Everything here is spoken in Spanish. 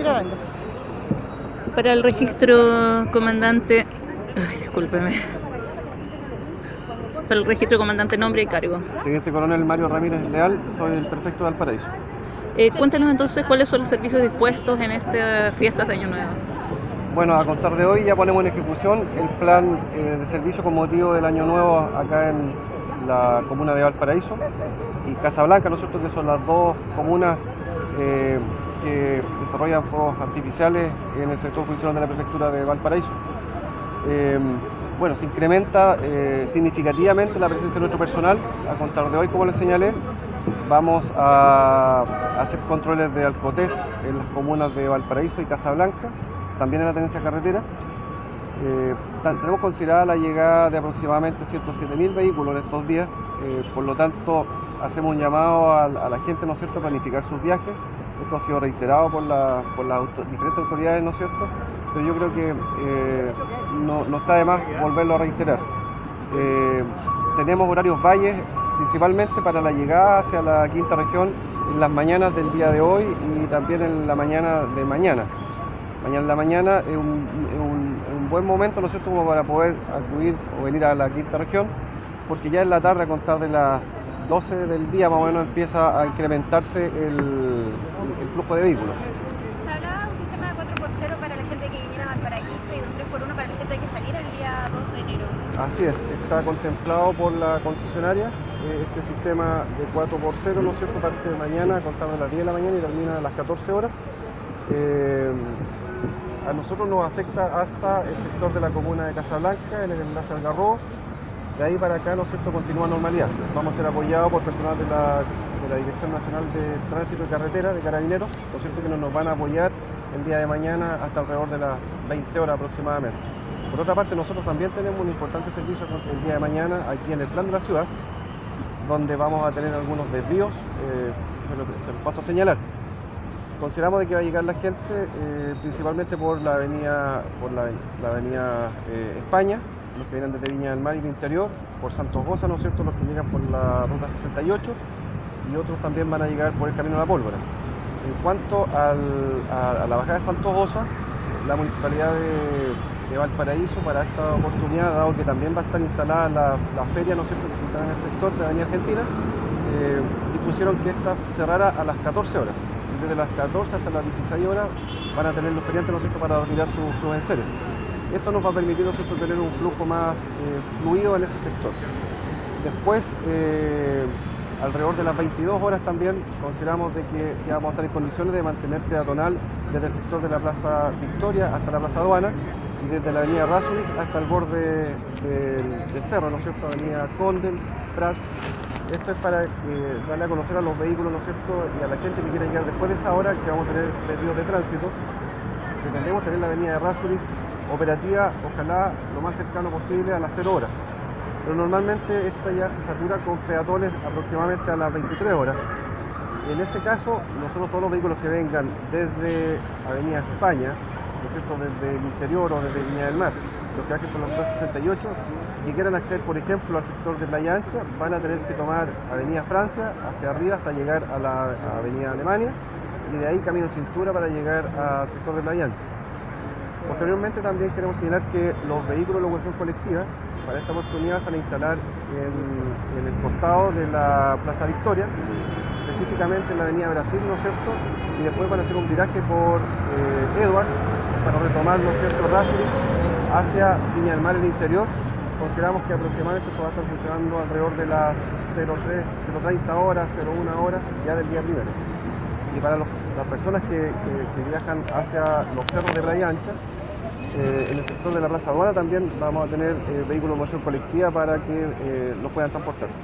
quiera venga. Para el registro, comandante. Ay, discúlpeme. Para el registro, comandante, nombre y cargo. Teniente Coronel Mario Ramírez Leal, soy el prefecto de Valparaíso. Cuéntanos entonces cuáles son los servicios dispuestos en estas fiestas de Año Nuevo. Bueno, a contar de hoy ya ponemos en ejecución el plan de servicio con motivo del Año Nuevo acá en la comuna de Valparaíso y Casablanca, ¿no es cierto?, que son las dos comunas que desarrollan fuegos artificiales en el sector jurisdiccional de la prefectura de Valparaíso. Bueno, se incrementa significativamente la presencia de nuestro personal. A contar de hoy, como les señalé, vamos a hacer controles de alcotés en las comunas de Valparaíso y Casablanca, también en la tenencia carretera. Tenemos considerada la llegada de aproximadamente 107.000 vehículos en estos días, por lo tanto hacemos un llamado a la gente, ¿no es cierto?, a planificar sus viajes. Esto ha sido reiterado por las diferentes autoridades, ¿no es cierto?, pero yo creo que no está de más volverlo a reiterar. Tenemos horarios valles principalmente para la llegada hacia la quinta región en las mañanas del día de hoy y también en la mañana de mañana. Mañana en la mañana es un buen momento, ¿no es cierto?, como para poder acudir o venir a la quinta región, porque ya en la tarde, a contar de las 12 del día más o menos, empieza a incrementarse el flujo de vehículos. Se hablaba de un sistema de 4x0 para la gente que viniera a Valparaíso y de un 3x1 para la gente que saliera el día 2 de enero. Así es, está contemplado por la concesionaria este sistema de 4x0, ¿no es cierto?, parte de mañana, contando a las 10 de la mañana y termina a las 14 horas. A nosotros nos afecta hasta el sector de la comuna de Casablanca, en el enlace al Garrobo. De ahí para acá, ¿no es cierto?, continúa normalidad. Vamos a ser apoyados por personal de la Dirección Nacional de Tránsito y Carretera, de Carabineros, ¿no es cierto?, que nos van a apoyar el día de mañana hasta alrededor de las 20 horas aproximadamente. Por otra parte, nosotros también tenemos un importante servicio el día de mañana aquí en el plan de la ciudad, donde vamos a tener algunos desvíos, se los paso a señalar. Consideramos de que va a llegar la gente principalmente por la avenida España, los que vienen desde Viña del Mar y del interior, por Santos Goza, ¿no es cierto?, los que llegan por la ruta 68, y otros también van a llegar por el camino de la Pólvora. En cuanto a la bajada de Santos Goza, la municipalidad de Valparaíso, para esta oportunidad, dado que también va a estar instalada la feria, ¿no es cierto?, que se instala en el sector de la Avenida Argentina, dispusieron que esta cerrara a las 14 horas. Desde las 14 hasta las 16 horas van a tener los feriantes, ¿no es cierto?, para retirar sus enseres. Esto nos va a permitir, ¿no es cierto?, tener un flujo más fluido en ese sector. Después, alrededor de las 22 horas también consideramos de que ya vamos a estar en condiciones de mantener peatonal desde el sector de la Plaza Victoria hasta la Plaza Aduana y desde la avenida Errázuriz hasta el borde del cerro, ¿no es cierto?, avenida Condel, Prat. Esto es para darle a conocer a los vehículos, ¿no es cierto?, y a la gente que quiera llegar después de esa hora, que vamos a tener desvíos de tránsito. Pretendemos tener la avenida Errázuriz operativa, ojalá lo más cercano posible a las 0 horas. Pero normalmente esta ya se satura con peatones aproximadamente a las 23 horas. En este caso, nosotros todos los vehículos que vengan desde Avenida España, ¿no es cierto?, desde el interior o desde Viña del Mar, los que bajen por la ruta 68 y quieran acceder, por ejemplo, al sector de Playa Ancha, van a tener que tomar Avenida Francia hacia arriba hasta llegar a la Avenida Alemania y de ahí camino cintura para llegar al sector de Playa Ancha. Posteriormente también queremos señalar que los vehículos de locomoción colectiva para esta oportunidad se van a instalar en el costado de la Plaza Victoria, específicamente en la avenida Brasil, ¿no es cierto?, y después van a hacer un viraje por Edwards para retomar, ¿no es cierto?, Errázuriz hacia Viña del Mar en el interior. Consideramos que aproximadamente esto va a estar funcionando alrededor de las 0:30 horas, 01 horas ya del día primero. Y para las personas que viajan hacia los cerros de Playa Ancha, en el sector de la Plaza Aduana también vamos a tener vehículos de moción colectiva para que los puedan transportar.